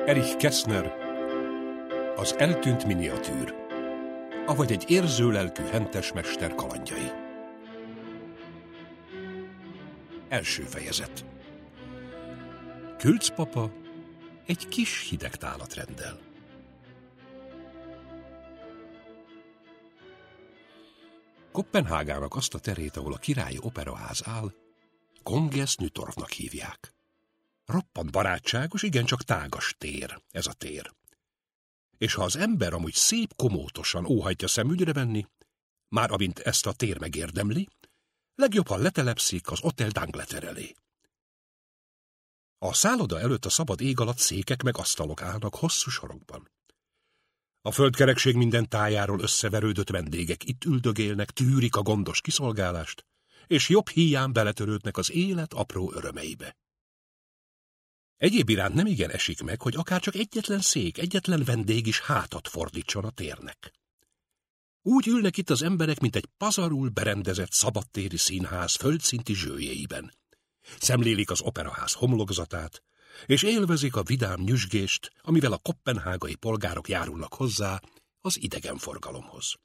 Erich Kästner, az eltűnt miniatűr, avagy egy érző lelkű hentes mester kalandjai. Első fejezet. Külc papa egy kis hideg tálat rendel. Koppenhágának azt a terét, ahol a királyi operaház áll, Kongens Nytorvnak hívják. Roppant barátságos, igencsak tágas tér ez a tér. És ha az ember amúgy szép komótosan óhajtja szemügyre venni, már amint ezt a tér megérdemli, legjobb, ha letelepszik az Hotel d'Angleterre elé. A szálloda előtt a szabad ég alatt székek meg asztalok állnak hosszú sorokban. A földkerekség minden tájáról összeverődött vendégek itt üldögélnek, tűrik a gondos kiszolgálást, és jobb híján beletörődnek az élet apró örömeibe. Egyéb iránt nem igen esik meg, hogy akár csak egyetlen szék, egyetlen vendég is hátat fordítson a térnek. Úgy ülnek itt az emberek, mint egy pazarul berendezett szabadtéri színház földszinti zsőjeiben. Szemlélik az operaház homlokzatát, és élvezik a vidám nyüzsgést, amivel a koppenhágai polgárok járulnak hozzá az idegenforgalomhoz.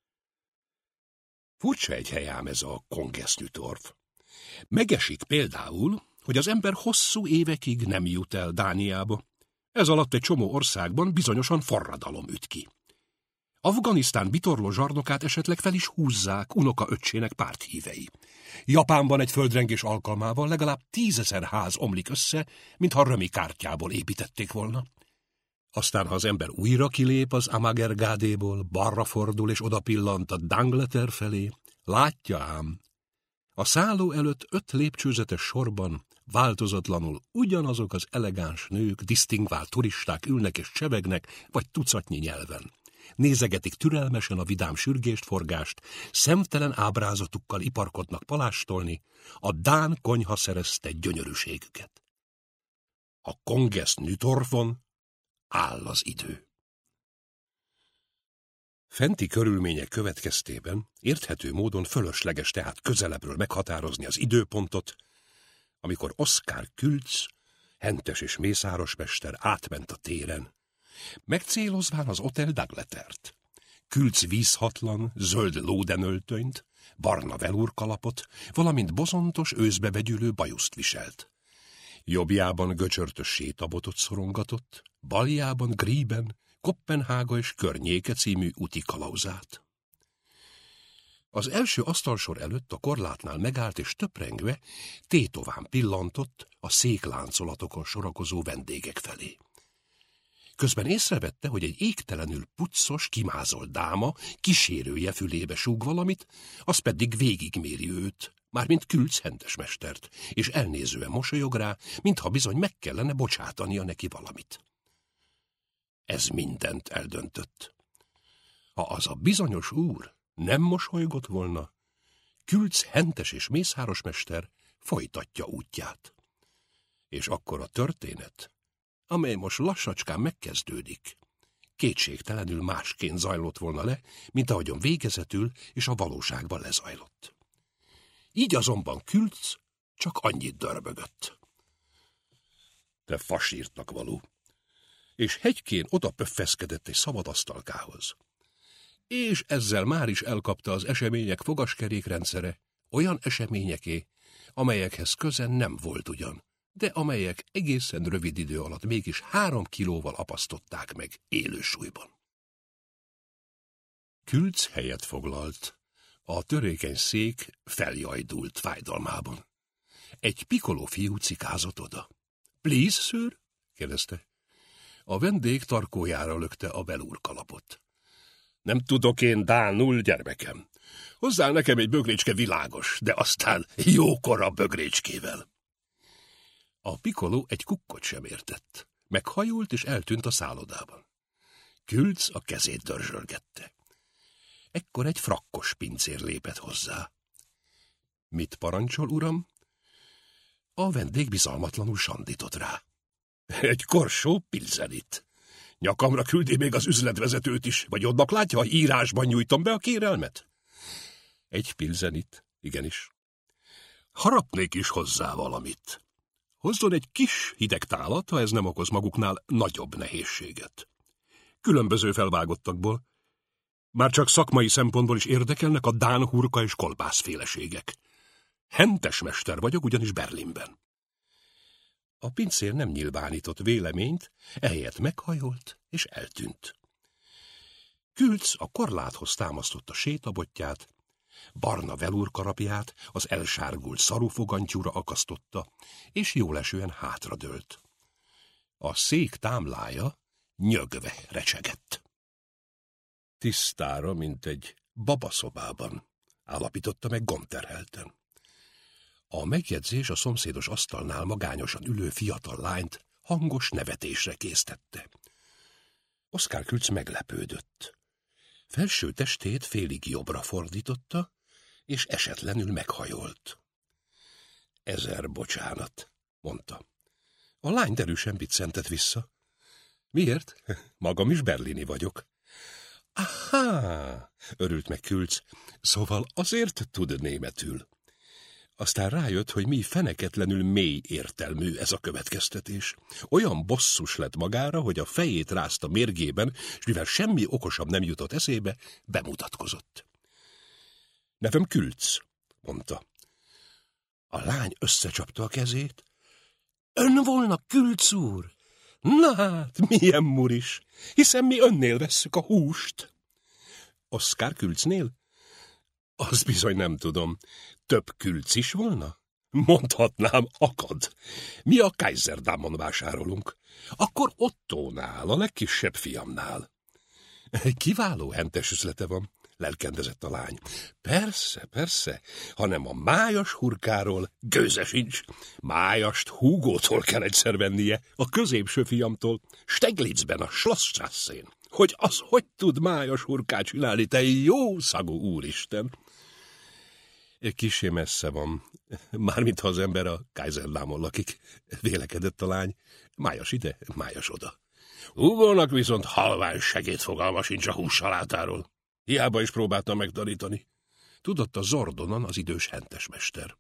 Furcsa egy hely ám ez a Kongens Nytorv. Megesik például, hogy az ember hosszú évekig nem jut el Dániába. Ez alatt egy csomó országban bizonyosan forradalom üt ki. Afganisztán bitorló zsarnokát esetleg fel is húzzák unokaöccsének párthívei. Japánban egy földrengés alkalmával legalább 10 000 ház omlik össze, mintha römi kártyából építették volna. Aztán, ha az ember újra kilép az Amagergádéból, balra fordul és odapillant a d'Angleterre felé, látja ám, a szálló előtt 5 lépcsőzetes sorban változatlanul ugyanazok az elegáns nők, disztingvált turisták ülnek és csevegnek, vagy tucatnyi nyelven. Nézegetik türelmesen a vidám sürgést-forgást, szemtelen ábrázatukkal iparkodnak palástolni, a dán konyha szerezte gyönyörűségüket. A Kongens Nytorvon áll az idő. Fenti körülmények következtében érthető módon fölösleges tehát közelebbről meghatározni az időpontot, amikor Oskar Külc, hentes és mészárosmester átment a téren, megcélozván az Hotel d'Angleterre-t. Külc vízhatlan, zöld lódenöltönyt, barna velúrkalapot, valamint bozontos, őszbe vegyülő bajuszt viselt. Jobbjában göcsörtös sétabotot szorongatott, baljában Grieben, Koppenhága és környéke című úti kalauzát. Az első asztalsor előtt a korlátnál megállt és töprengve tétován pillantott a székláncolatokon sorakozó vendégek felé. Közben észrevette, hogy egy égtelenül puccos, kimázolt dáma kísérője fülébe súg valamit, az pedig végigméri őt, mármint Külc hentesmestert, és elnézően mosolyog rá, mintha bizony meg kellene bocsátania neki valamit. Ez mindent eldöntött. Ha az a bizonyos úr nem mosolygott volna, Külc hentes és mészárosmester folytatja útját. És akkor a történet, amely most lassacskán megkezdődik, kétségtelenül másként zajlott volna le, mint ahogyan végezetül és a valóságban lezajlott. Így azonban Külc csak annyit dörbögött. Te fasírtnak való! És hegykén oda pöffeszkedett egy szabad asztalkához. És ezzel már is elkapta az események fogaskerékrendszere, olyan eseményeké, amelyekhez köze nem volt ugyan, de amelyek egészen rövid idő alatt mégis 3 kilóval apasztották meg élősúlyban. Külc helyet foglalt. A törékeny szék feljajdult fájdalmában. Egy pikoló fiú cikázott oda. Please, sir? kérdezte. A vendég tarkójára lökte a velúrkalapot. Nem tudok én dánul, gyermekem. Hozzá nekem egy bögrécske világos, de aztán jókora bögrécskével. A pikoló egy kukkot sem értett. Meghajult és eltűnt a szállodában. Külc a kezét dörzsölgette. Ekkor egy frakkos pincér lépett hozzá. Mit parancsol, uram? A vendég bizalmatlanul sandított rá. Egy korsó pilzenit. Nyakamra küldi még az üzletvezetőt is, vagy oddnak látja, ha írásban nyújtom be a kérelmet? Egy pilzenit, igenis. Harapnék is hozzá valamit. Hozzon egy kis hideg tálat, ha ez nem okoz maguknál nagyobb nehézséget. Különböző felvágottakból. Már csak szakmai szempontból is érdekelnek a dán hurka és kolbászféleségek. Hentes mester vagyok, ugyanis Berlinben. A pincér nem nyilvánított véleményt, ehelyett meghajolt és eltűnt. Külc a korláthoz támasztotta sétabotját, barna velúrkarapját az elsárgult szarufogantyúra akasztotta, és jólesően hátradőlt. A szék támlája nyögve recsegett. Tisztára, mint egy babaszobában, állapította meg gondterhelten. A megjegyzés a szomszédos asztalnál magányosan ülő fiatal lányt hangos nevetésre késztette. Oszkár Külc meglepődött. Felső testét félig jobbra fordította, és esetlenül meghajolt. 1000 bocsánat, mondta. A lány derűsen biccentett vissza. Miért? Magam is berlini vagyok. Ahá, örült meg Külc, szóval azért tud németül. Aztán rájött, hogy mi feneketlenül mély értelmű ez a következtetés. Olyan bosszus lett magára, hogy a fejét rázta mérgében, és mivel semmi okosabb nem jutott eszébe, bemutatkozott. Nevem Külc, mondta. A lány összecsapta a kezét. Ön volna Külc úr? Na hát, milyen muris, hiszen mi önnél vesszük a húst. Oszkár Külcnél? Az bizony nem tudom. Több Külc is volna? Mondhatnám, akad. Mi a Kaiserdámon vásárolunk. Akkor Ottónál, a legkisebb fiamnál. Kiváló hentes üzlete van, lelkendezett a lány. Persze, persze, hanem a májas hurkáról gőze sincs. Májast Hugótól kell egyszer vennie, a középső fiamtól, Steglitzben, a Schlossstrasszén. Hogy tud májas hurkát csinálni, te jó szagú úristen! Kissé messze van, mármint ha az ember a Kaiserdámon lakik, vélekedett a lány. Májas ide, májas oda. Hugónak viszont halvány segédfogalma sincs a hússalátáról. Hiába is próbáltam megtanítani. Tudatta Zordonon az idős hentesmester.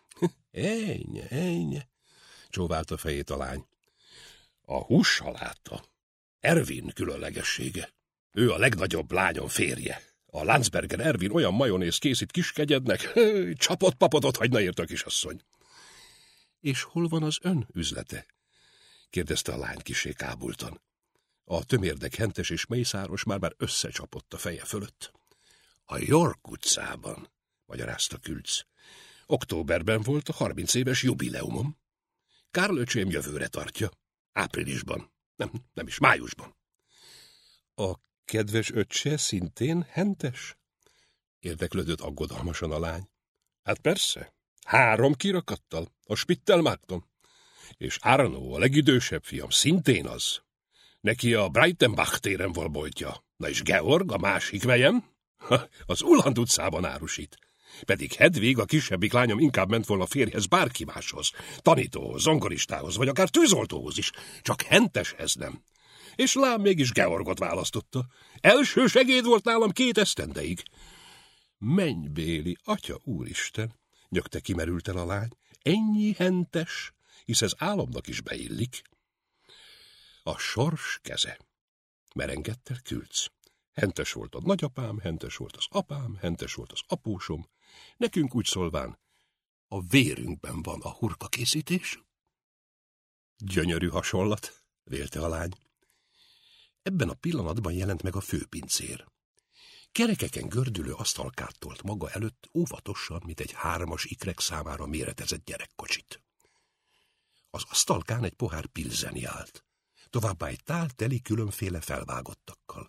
Ennyi, csóválta fejét a lány. A hússaláta Ervin különlegessége. Ő a legnagyobb lányom férje. A Landsberger Ervin olyan majonézt készít kiskegyednek, csapott papotot hagyna érte a kisasszony. És hol van az ön üzlete? Kérdezte a lány kissé kábultan. A tömérdek hentes és mészáros már összecsapott a feje fölött. A York utcában, magyarázta Külc. Októberben volt a 30 éves jubileumom. Karl öcsém jövőre tartja. Áprilisban. Nem is, májusban. A kedves öccse szintén hentes? Érdeklődött aggodalmasan a lány. Hát persze. 3 kirakattal, a Spittelmarkton. És Arno, a legidősebb fiam, szintén az. Neki a Breitenbach téren van boltja. Na és Georg, a másik vejem, az Uland utcában árusít. Pedig Hedvig, a kisebbik lányom inkább ment volna férjhez bárki máshoz. Tanítóhoz, zongoristához, vagy akár tűzoltóhoz is. Csak henteshez nem. És lám mégis Georgot választotta. Első segéd volt nálam 2 esztendeig. Mennybéli, atya úristen, nyögte kimerülten a lány. Ennyi hentes, hisz ez álomnak is beillik. A sors keze. Merengett el Külc. Hentes volt a nagyapám, hentes volt az apám, hentes volt az apósom. Nekünk úgy szólván, a vérünkben van a hurkakészítés. Gyönyörű hasonlat, vélte a lány. Ebben a pillanatban jelent meg a főpincér. Kerekeken gördülő asztalkát tolt maga előtt óvatosan, mint egy 3-as ikrek számára méretezett gyerekkocsit. Az asztalkán egy pohár pilzeni állt, továbbá egy tál teli különféle felvágottakkal.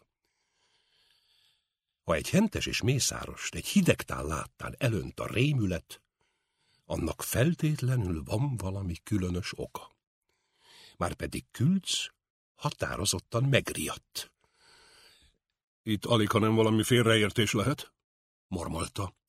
Ha egy hentes és mészárost egy hideg tál láttán elönt a rémület, annak feltétlenül van valami különös oka. Márpedig Külc határozottan megriadt. Itt aligha nem valami félreértés lehet, mormolta.